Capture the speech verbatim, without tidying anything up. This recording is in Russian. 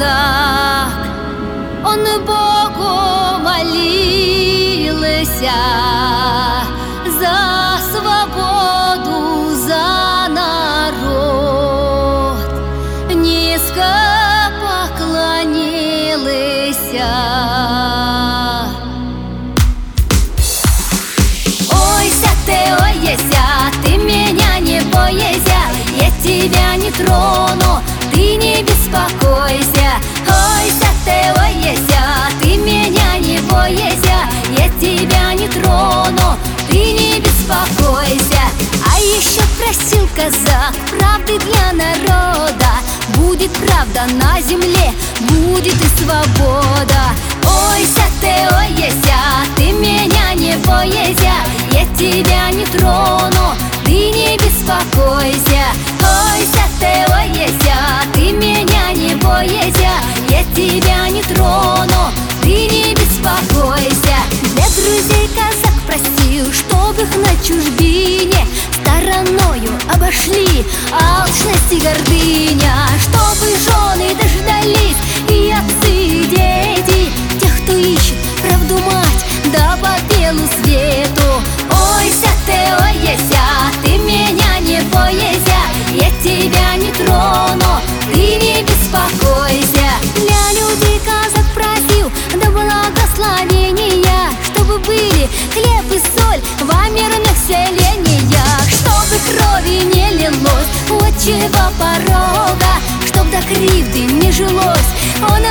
казак, он Богу молился за свободу, за народ, низко поклонился. Ойся ты, ойся, ты меня не бойся, я тебя не трону, ты не беспокойся. Ойся ты, ойся, ты меня не бойся, я тебя не трону, ты не беспокойся. А еще просил казак правды для народа, будет правда на земле, будет и свобода. Ойся ты, ойся, ты меня не бойся, я тебя не трону, ты не беспокойся. Ойся ты, ойся, ты меня не бойся, я тебя не трону, ты не беспокойся. Для друзей казак просил, чтоб их на чужбине стороною обошли алчность и гордыня, чтобы жены дождались и отцы, и дети, тех, кто ищет правду мать, да по белу свету. Ойся ты, ойся, ты меня не бойся, я тебя не трону, ты не беспокойся. Для людей казак просил до благословения, чтобы были хлеб и соль во мирных селениях, чтобы крови не лилось у отчего порога, чтоб до кривды не жилось. Он